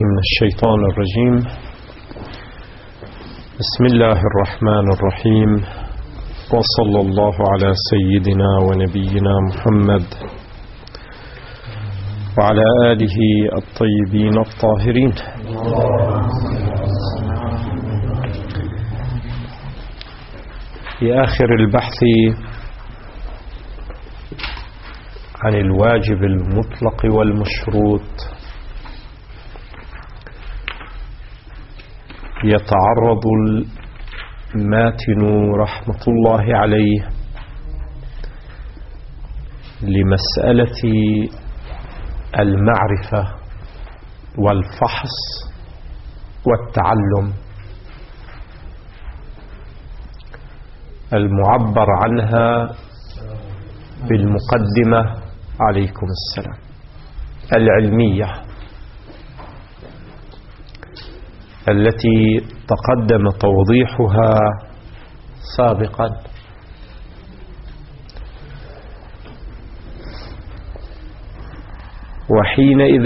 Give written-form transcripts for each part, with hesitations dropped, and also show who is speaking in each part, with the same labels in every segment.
Speaker 1: من الشيطان الرجيم. بسم الله الرحمن الرحيم، وصلى الله على سيدنا ونبينا محمد وعلى آله الطيبين الطاهرين. في آخر البحث عن الواجب المطلق والمشروط يتعرض الماتن رحمة الله عليه لمسألة المعرفة والفحص والتعلم المعبر عنها بالمقدمة عليكم السلام العلمية التي تقدم توضيحها سابقا. وحينئذ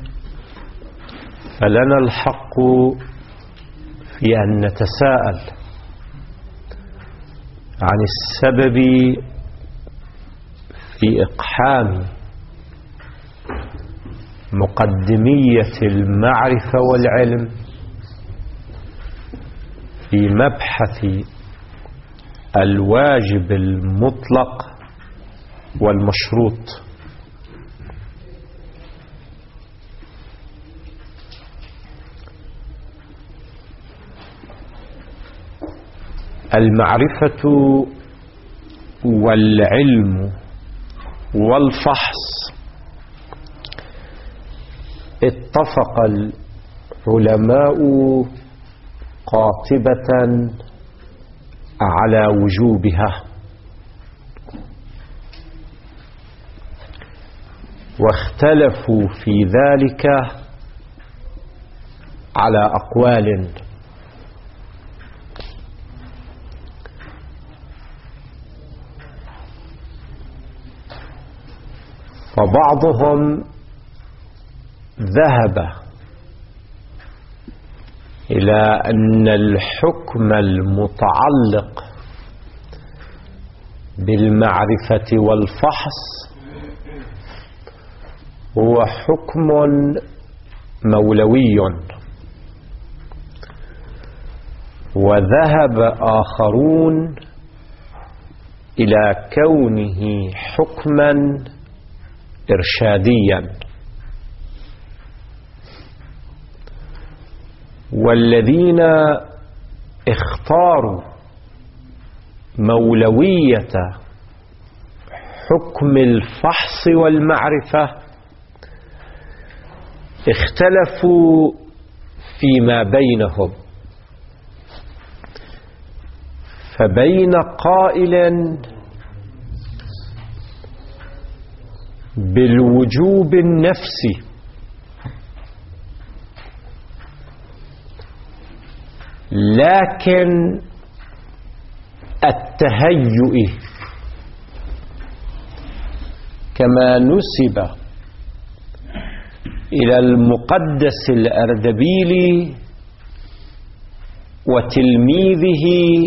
Speaker 1: فلنا الحق في أن نتساءل عن السبب في إقحام مقدمية المعرفة والعلم في مبحث الواجب المطلق والمشروط. المعرفة والعلم والفحص اتفق العلماء قاطبة على وجوبها، واختلفوا في ذلك على أقوال. فبعضهم ذهب إلى أن الحكم المتعلق بالمعرفة والفحص هو حكم مولوي، وذهب آخرون إلى كونه حكما إرشاديا. والذين اختاروا مولوية حكم الفحص والمعرفة اختلفوا فيما بينهم، فبين قائل بالوجوب النفسي لكن التهيؤ كما نسب إلى المقدس الأردبيلي وتلميذه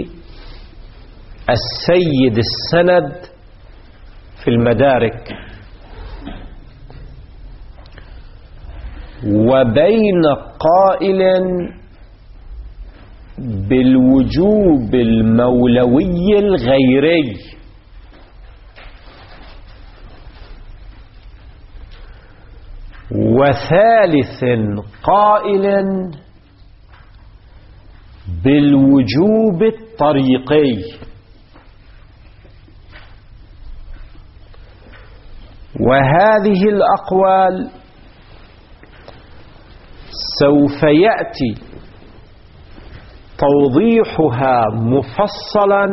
Speaker 1: السيد السند في المدارك، وبين قائل بالوجوب المولوي الغيري، وثالث قائل بالوجوب الطريقي. وهذه الأقوال سوف يأتي توضيحها مفصلا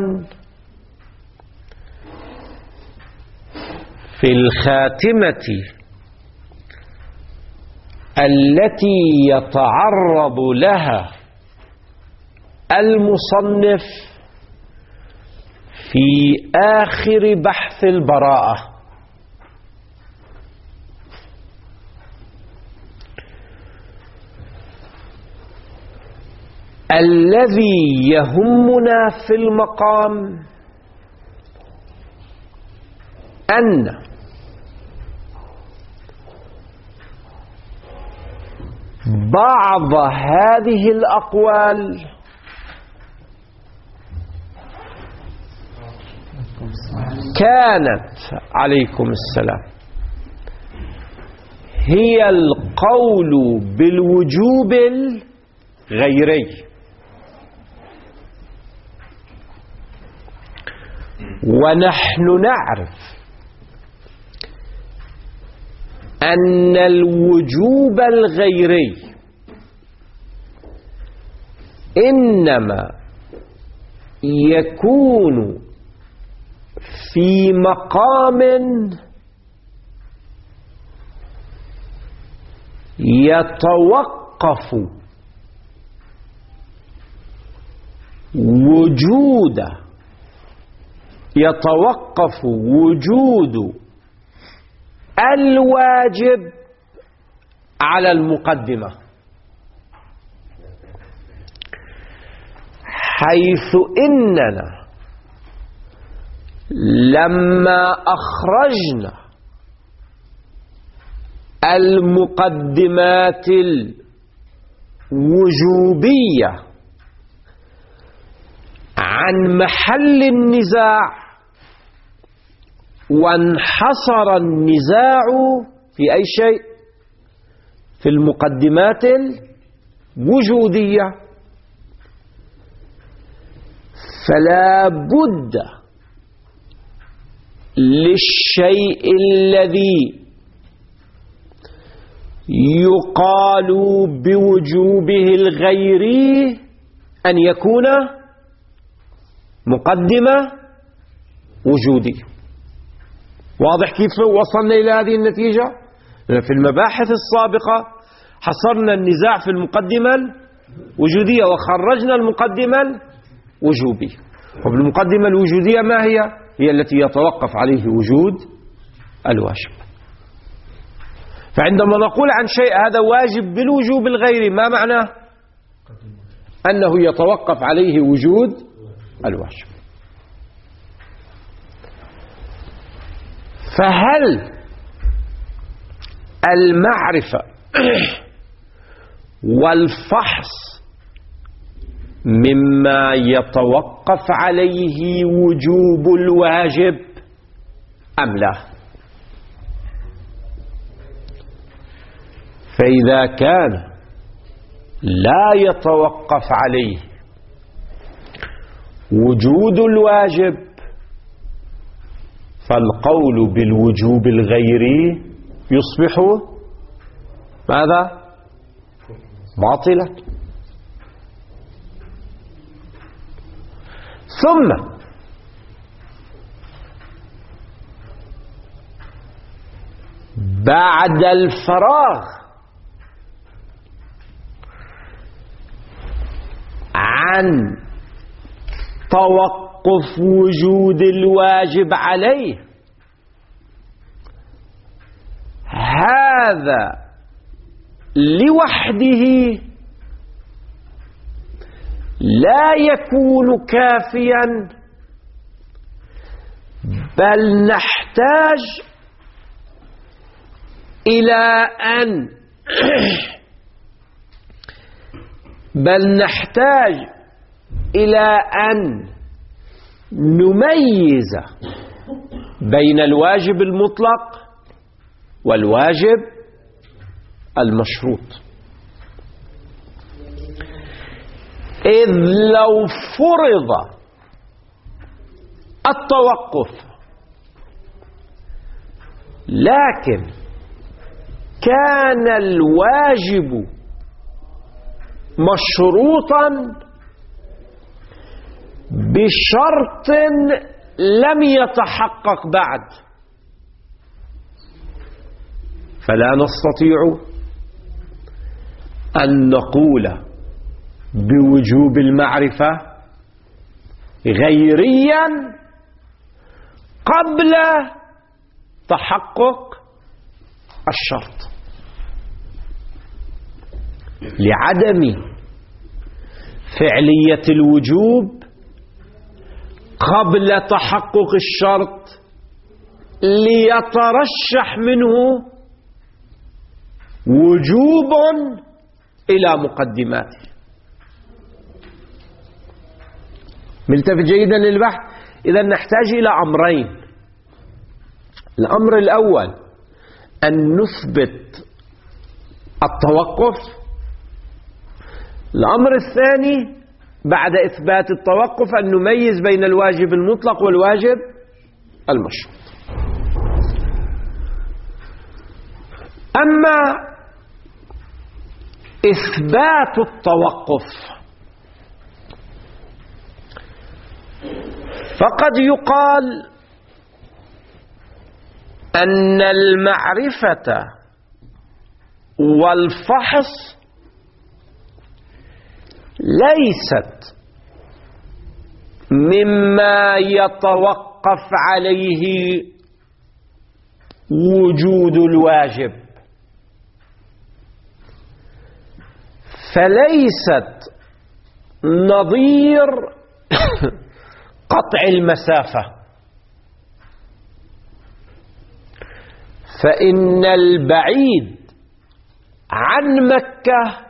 Speaker 1: في الخاتمة التي يتعرض لها المصنف في آخر بحث البراءة. الذي يهمنا في المقام أن بعض هذه الأقوال كانت عليكم السلام هي القول بالوجوب الغيري، ونحن نعرف أن الوجوب الغيري إنما يكون في مقام يتوقف وجود الواجب على المقدمة، حيث إننا لما أخرجنا المقدمات الوجوبية عن محل النزاع وانحصر النزاع في أي شيء؟ في المقدمات الوجودية، فلا بد للشيء الذي يقال بوجوبه الغيري أن يكون مقدمة وجودية. واضح كيف وصلنا إلى هذه النتيجة؟ في المباحث السابقة حصرنا النزاع في المقدمة الوجودية وخرجنا المقدمة الوجوبية. وبالمقدمة الوجودية ما هي؟ هي التي يتوقف عليه وجود الواجب. فعندما نقول عن شيء هذا واجب بالوجوب الغيري، ما معناه؟ أنه يتوقف عليه وجود الواجب. فهل المعرفة والفحص مما يتوقف عليه وجوب الواجب أم لا؟ فإذا كان لا يتوقف عليه وجود الواجب فالقول بالوجوب الغيري يصبح ماذا؟ باطلا. ثم بعد الفراغ عن توقف وجود الواجب عليه، هذا لوحده لا يكون كافيا، بل نحتاج إلى أن نميز بين الواجب المطلق والواجب المشروط. إذ لو فرض التوقف لكن كان الواجب مشروطا بشرط لم يتحقق بعد، فلا نستطيع أن نقول بوجوب المعرفة غيريا قبل تحقق الشرط، لعدم فعلية الوجوب قبل تحقق الشرط ليترشح منه وجوب إلى مقدماته. ملتفت جيدا للبحث. إذا نحتاج إلى أمرين. الأمر الأول أن نثبت التوقف. الأمر الثاني بعد إثبات التوقف أن نميز بين الواجب المطلق والواجب المشروط. أما إثبات التوقف فقد يقال أن المعرفة والفحص ليست مما يتوقف عليه وجود الواجب، فليست نظير قطع المسافة. فإن البعيد عن مكة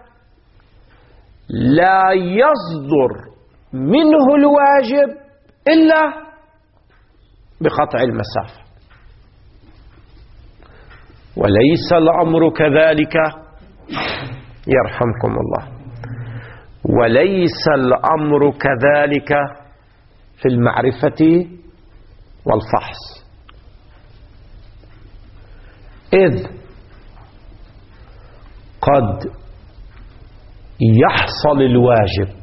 Speaker 1: لا يصدر منه الواجب إلا بقطع المسافة، وليس الأمر كذلك يرحمكم الله، وليس الأمر كذلك في المعرفة والفحص، إذ قد يحصل الواجب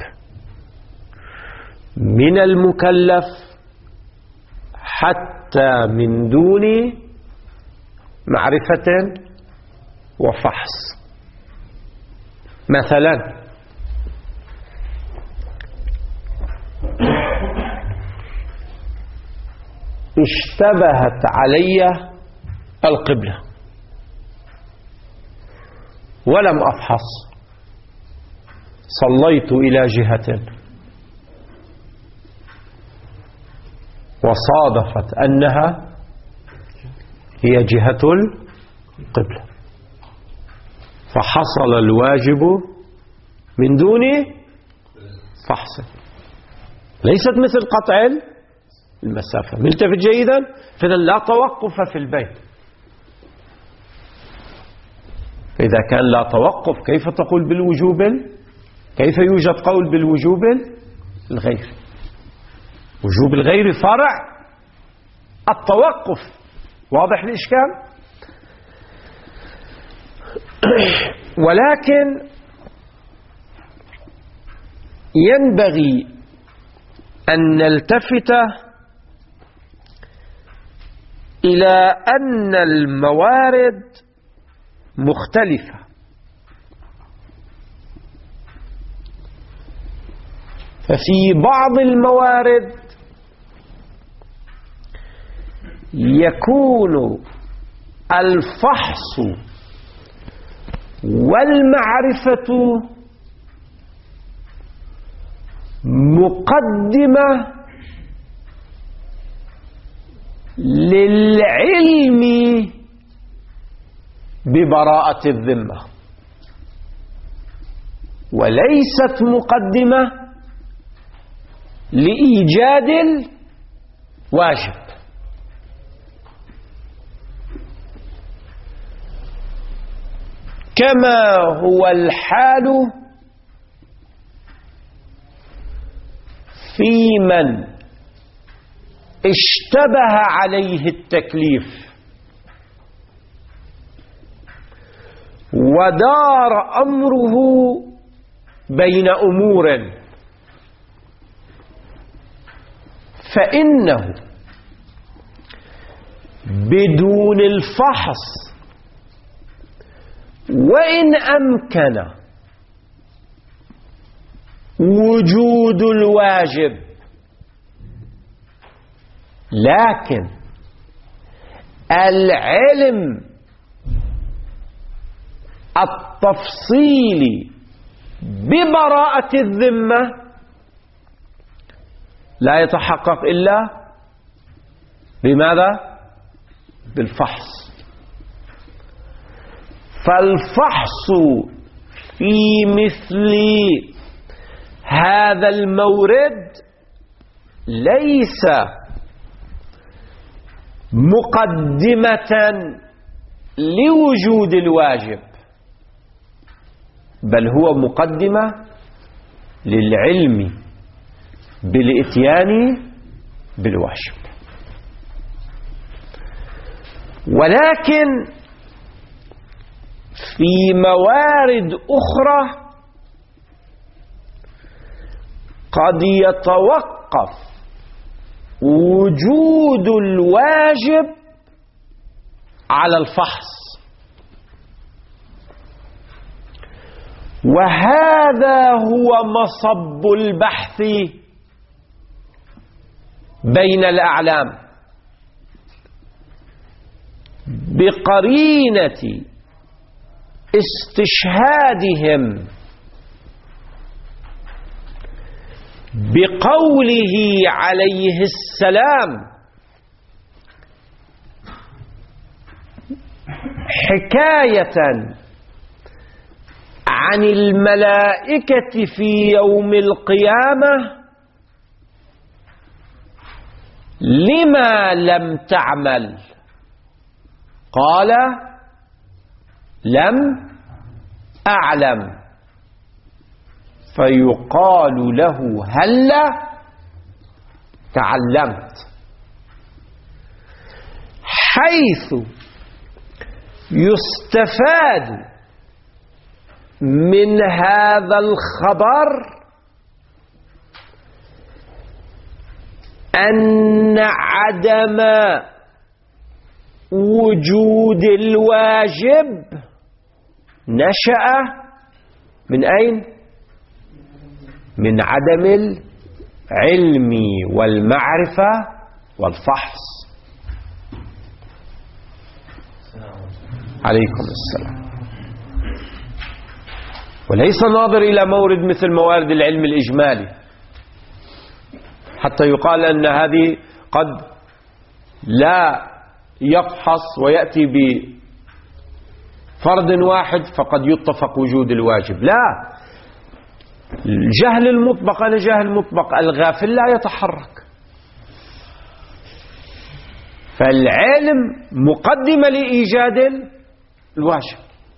Speaker 1: من المكلف حتى من دون معرفة وفحص. مثلا اشتبهت علي القبلة ولم أفحص، صليت إلى جهة وصادفت أنها هي جهة القبلة، فحصل الواجب من دون فحص، ليست مثل قطع المسافة. ملتفت جيدا. فإذا لا توقف في البيت. إذا كان لا توقف كيف تقول بالوجوب؟ كيف يوجد قول بالوجوب الغير؟ وجوب الغير فرع التوقف. واضح الإشكال؟ ولكن ينبغي أن نلتفت إلى أن الموارد مختلفة. ففي بعض الموارد يكون الفحص والمعرفة مقدمة للعلم ببراءة الذمة، وليست مقدمة لإيجاد الواجب. كما هو الحال في من اشتبه عليه التكليف ودار أمره بين أمور، فإنه بدون الفحص وإن أمكن وجود الواجب، لكن العلم التفصيلي ببراءة الذمة لا يتحقق إلا بماذا؟ بالفحص. فالفحص في مثل هذا المورد ليس مقدمة لوجود الواجب، بل هو مقدمة للعلم بالإتيان بالواجب. ولكن في موارد أخرى قد يتوقف وجود الواجب على الفحص، وهذا هو مصب البحث بين الأعلام بقرينة استشهادهم بقوله عليه السلام حكاية عن الملائكة في يوم القيامة: لما لم تعمل؟ قال: لم أعلم. فيقال له: هلا تعلمت؟ حيث يستفاد من هذا الخبر أن عدم وجود الواجب نشأ من أين؟ من عدم العلم والمعرفة والفحص. عليكم السلام. وليس ناظر إلى مورد مثل موارد العلم الإجمالي حتى يقال أن هذه قد لا يفحص ويأتي بفرد واحد فقد يتفق وجود الواجب. لا، الجهل المطبق، أنا جاهل مطبق، الغافل لا يتحرك. فالعلم مقدمة لإيجاد الواجب.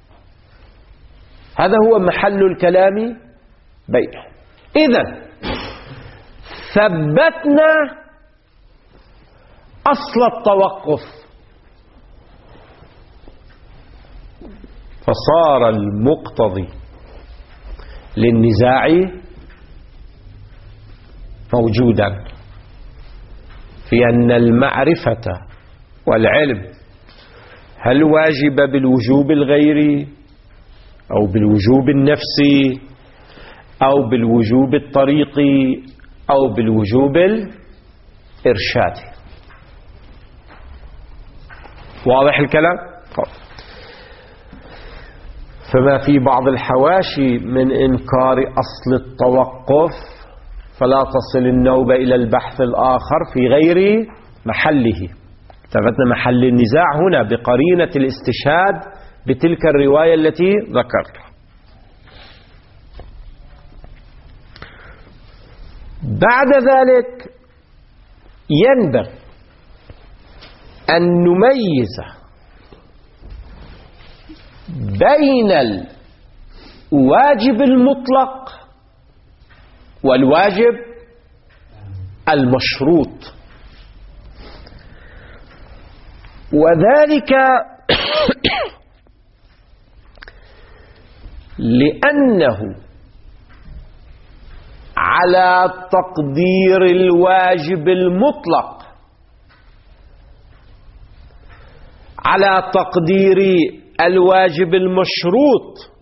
Speaker 1: هذا هو محل الكلام بينهم. إذن ثبتنا أصل التوقف، فصار المقتضي للنزاع موجودا في أن المعرفة والعلم هل واجب بالوجوب الغيري أو بالوجوب النفسي أو بالوجوب الطريقي أو بالوجوب الإرشادي. واضح الكلام؟ فما في بعض الحواشي من إنكار أصل التوقف فلا تصل النوبة إلى البحث الآخر في غير محله. ثبتنا محل النزاع هنا بقرينة الاستشهاد بتلك الرواية التي ذكرتها. بعد ذلك ينبغي أن نميز بين الواجب المطلق والواجب المشروط، وذلك لأنه على تقدير الواجب المطلق على تقدير الواجب المشروط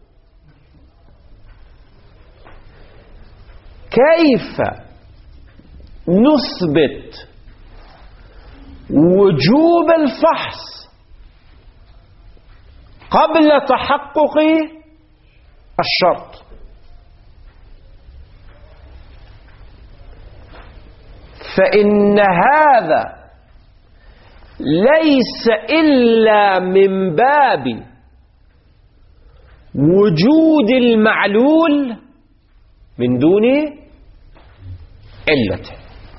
Speaker 1: كيف نثبت وجوب الفحص قبل تحقق الشرط؟ فإن هذا ليس إلا من باب وجود المعلول من دون علته،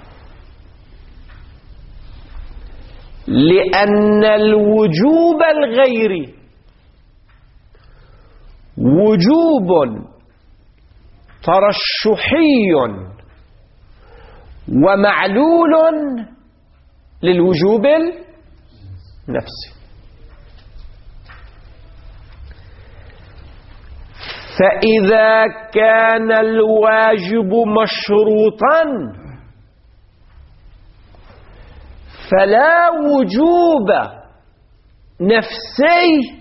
Speaker 1: لأن الوجوب الغيري وجوب ترشحي ومعلول للوجوب النفسي. فإذا كان الواجب مشروطا فلا وجوب نفسي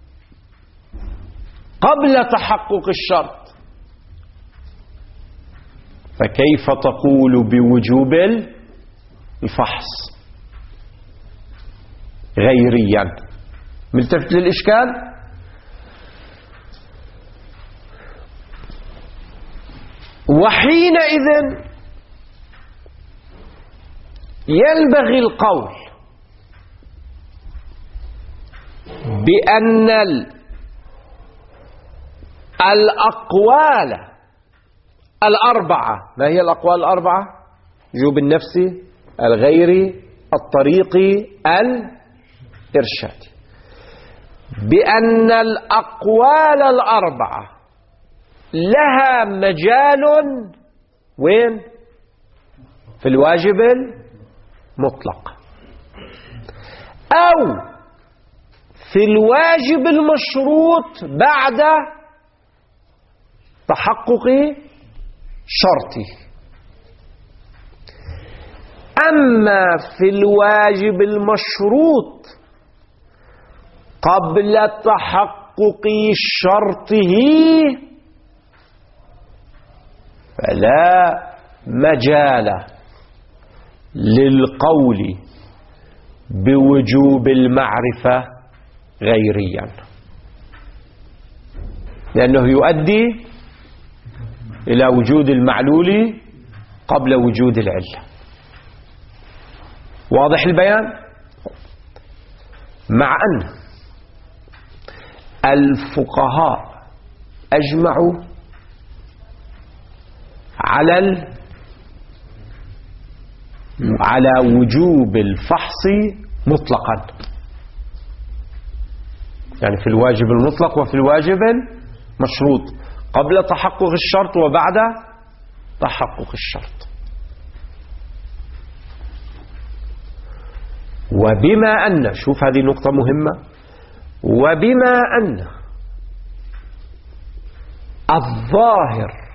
Speaker 1: قبل تحقق الشرط، فكيف تقول بوجوب الفحص غيريا؟ ملتفت للإشكال؟ وحينئذ ينبغي القول بأن الأقوال الأربعة، ما هي الأقوال الأربعة؟ وجوب النفسي، الغيري، الطريقي، الإرشادي، بأن الأقوال الأربعة لها مجال وين؟ في الواجب المطلق أو في الواجب المشروط بعد تحقق شرطه. أما في الواجب المشروط قبل تحقق شرطه فلا مجال للقول بوجوب المعرفة غيريا، لأنه يؤدي إلى وجود المعلول قبل وجود العلة. واضح البيان؟ مع أن الفقهاء أجمعوا على وجوب الفحص مطلقا، يعني في الواجب المطلق وفي الواجب المشروط، قبل تحقق الشرط وبعد تحقق الشرط. وبما أن، شوف هذه نقطة مهمة، وبما أن الظاهر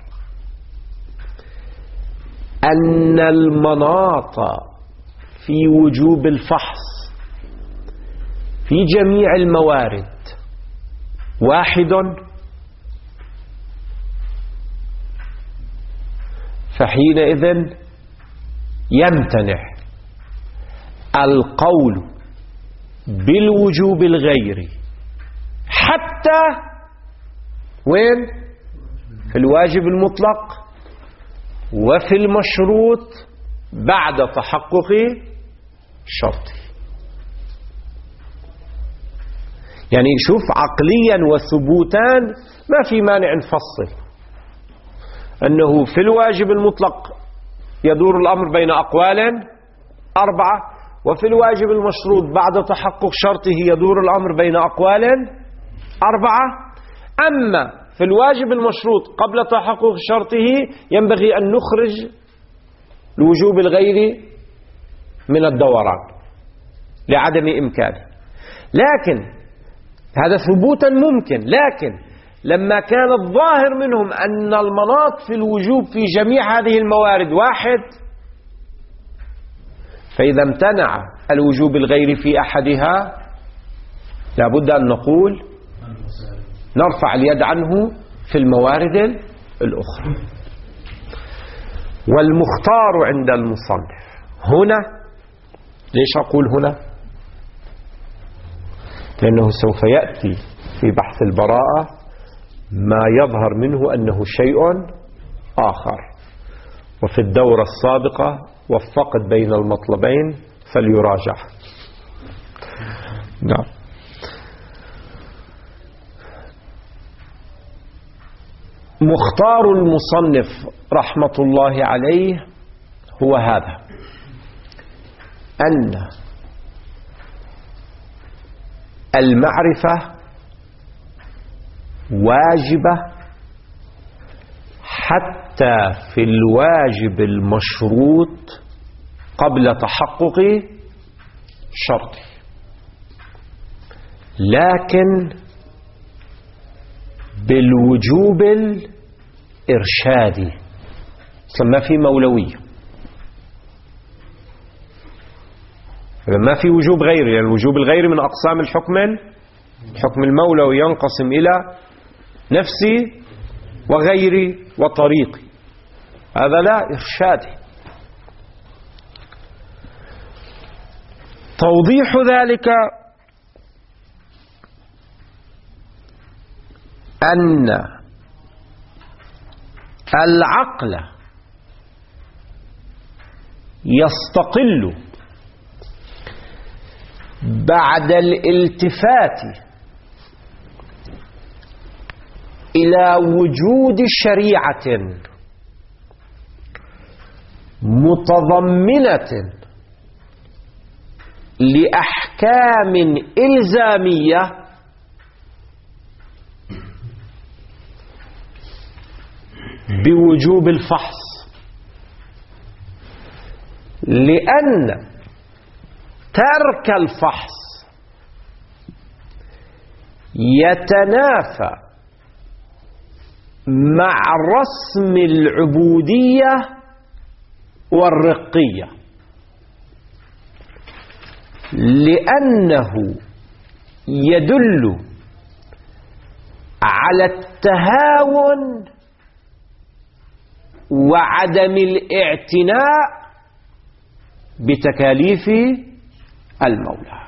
Speaker 1: أن المناط في وجوب الفحص في جميع الموارد واحد، فحينئذ يمتنع القول بالوجوب الغيري حتى وين؟ في الواجب المطلق وفي المشروط بعد تحقق شرطه. يعني شوف، عقليا وثبوتان ما في مانع نفصل أنه في الواجب المطلق يدور الأمر بين أقوال أربعة، وفي الواجب المشروط بعد تحقق شرطه يدور الأمر بين أقوال أربعة. أما في الواجب المشروط قبل تحقق شرطه ينبغي أن نخرج الوجوب الغيري من الدوران لعدم إمكانه، لكن هذا ثبوتا ممكن. لكن لما كان الظاهر منهم أن المناط في الوجوب في جميع هذه الموارد واحد، فإذا امتنع الوجوب الغيري في أحدها لابد أن نقول نرفع اليد عنه في الموارد الأخرى. والمختار عند المصنف هنا، ليش أقول هنا؟ لأنه سوف يأتي في بحث البراءة ما يظهر منه أنه شيء آخر، وفي الدورة السابقة وفقت بين المطلبين فليراجع. نعم. مختار المصنف رحمة الله عليه هو هذا: أن المعرفة واجبة حتى في الواجب المشروط قبل تحقق شرطه، لكن بالوجوب الإرشادي، ما في مولوية، ما في وجوب غيري، يعني الوجوب الغيري من أقسام الحكم المولوي ينقسم إلى نفسي وغيري وطريقي، هذا لا إرشادي. توضيح ذلك أن العقل يستقل بعد الالتفات إلى وجود شريعة متضمنة لأحكام إلزامية بوجوب الفحص، لأن ترك الفحص يتنافى مع رسم العبودية والرقية، لأنه يدل على التهاون وعدم الاعتناء بتكاليف المولى.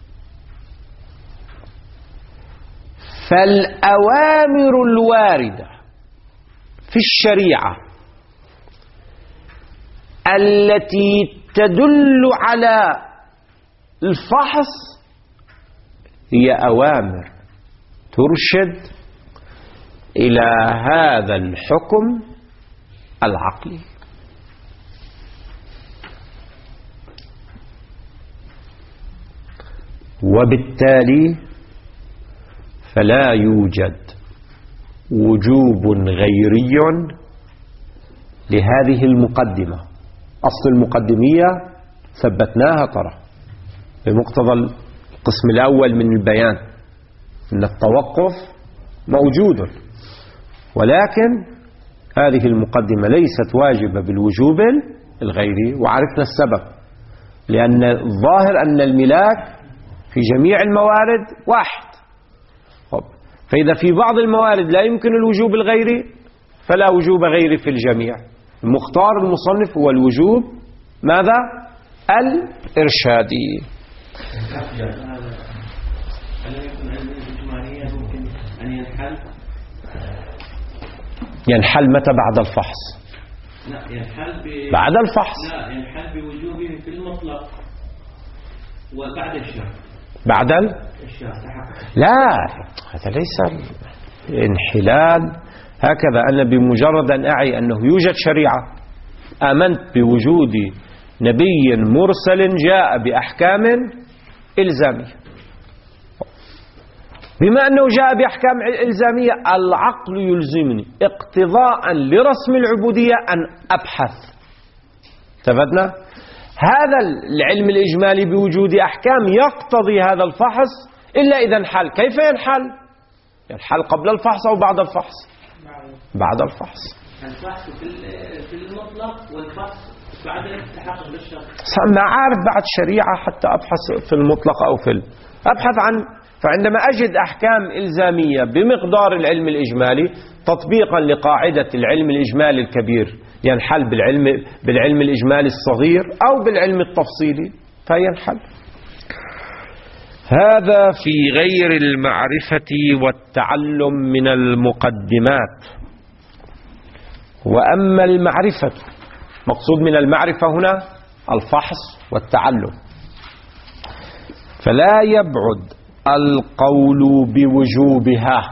Speaker 1: فالأوامر الواردة في الشريعة التي تدل على الفحص هي أوامر ترشد إلى هذا الحكم العقلي. وبالتالي فلا يوجد وجوب غيري لهذه المقدمة. أصل المقدمية ثبتناها ترى بمقتضى القسم الأول من البيان أن التوقف موجود، ولكن هذه المقدمة ليست واجبة بالوجوب الغيري، وعرفنا السبب، لأن الظاهر أن الملاك في جميع الموارد واحد. فإذا في بعض الموارد لا يمكن الوجوب الغيري فلا وجوب غيري في الجميع. المختار المصنف هو الوجوب ماذا؟ الإرشادي. ينحل متى؟ بعد الفحص.
Speaker 2: لا ينحل
Speaker 1: بعد الفحص.
Speaker 2: لا ينحل بوجوبه في المطلق وبعد الشرط.
Speaker 1: بعد
Speaker 2: الشرط.
Speaker 1: لا، هذا ليس انحلال هكذا. أنا بمجرد أن أعي أنه يوجد شريعة، آمنت بوجود نبي مرسل جاء بأحكام إلزامية، بما أنه جاء بأحكام إلزامية العقل يلزمني اقتضاء لرسم العبودية أن أبحث. تفدنا؟ هذا العلم الإجمالي بوجود أحكام يقتضي هذا الفحص، إلا إذا انحل. كيف ينحل؟ ينحل قبل الفحص أو بعد الفحص؟ بعد الفحص.
Speaker 2: الفحص في المطلق والفحص بعد التحقق بالشرط.
Speaker 1: ما عارف بعد شريعة حتى أبحث في المطلق أو في أبحث عن. فعندما أجد أحكام إلزامية بمقدار العلم الإجمالي تطبيقا لقاعدة العلم الإجمالي الكبير، ينحل بالعلم الإجمالي الصغير أو بالعلم التفصيلي فينحل. هذا في غير المعرفة والتعلم من المقدمات. وأما المعرفة مقصود من المعرفة هنا الفحص والتعلم. فلا يبعد القول بوجوبها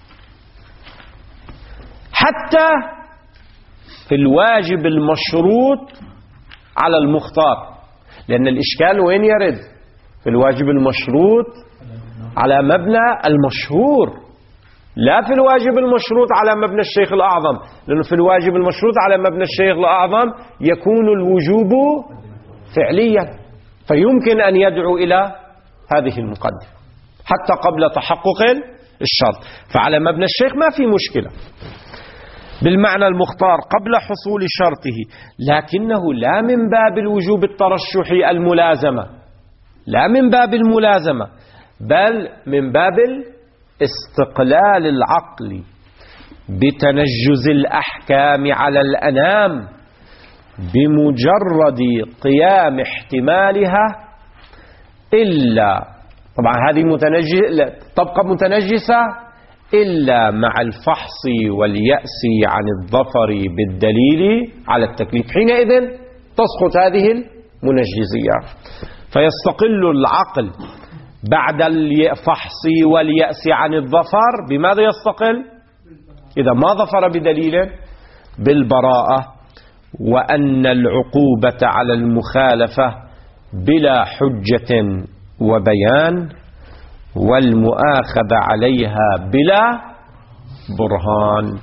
Speaker 1: حتى في الواجب المشروط على المختار، لأن الإشكال وين يرد؟ في الواجب المشروط على مبنى المشهور، لا في الواجب المشروط على مبنى الشيخ الأعظم، لأنه في الواجب المشروط على مبنى الشيخ الأعظم يكون الوجوب فعليا، فيمكن أن يدعو إلى هذه المقدمة حتى قبل تحقق الشرط. فعلى مبنى الشيخ ما في مشكلة بالمعنى المختار قبل حصول شرطه، لكنه لا من باب الوجوب الترشحي الملازمة، لا من باب الملازمة، بل من باب استقلال العقل بتنجز الأحكام على الأنام بمجرد قيام احتمالها، إلا طبعا هذه تبقى متنجسة إلا مع الفحص واليأس عن الظفر بالدليل على التكليف، حينئذ تسقط هذه المنجزية. فيستقل العقل بعد الفحص واليأس عن الظفر بماذا يستقل؟ إذا ما ظفر بدليل بالبراءة، وأن العقوبة على المخالفة بلا حجة وبيان، والمؤاخذة عليها بلا برهان.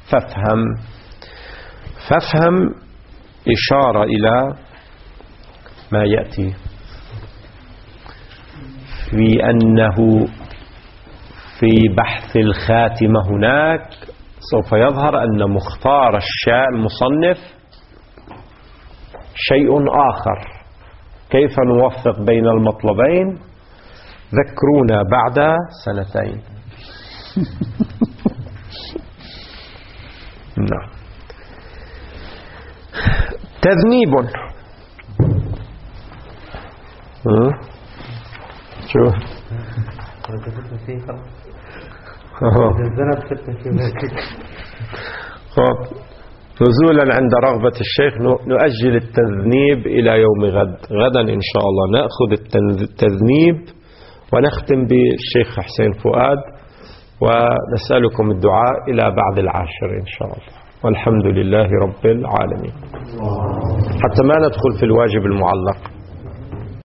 Speaker 1: فافهم إشارة إلى ما يأتي في أنه في بحث الخاتمة هناك سوف يظهر أن مختار المصنف شيء آخر. كيف نوفق بين المطلبين؟ ذكرونا بعد 2 نعم. تذنيب. شو نزولا عند رغبة الشيخ نؤجل التذنيب إلى يوم غدا إن شاء الله، نأخذ التذنيب ونختم بالشيخ حسين فؤاد، ونسألكم الدعاء إلى بعد 10 إن شاء الله. والحمد لله رب العالمين. حتى ما ندخل في الواجب المعلق.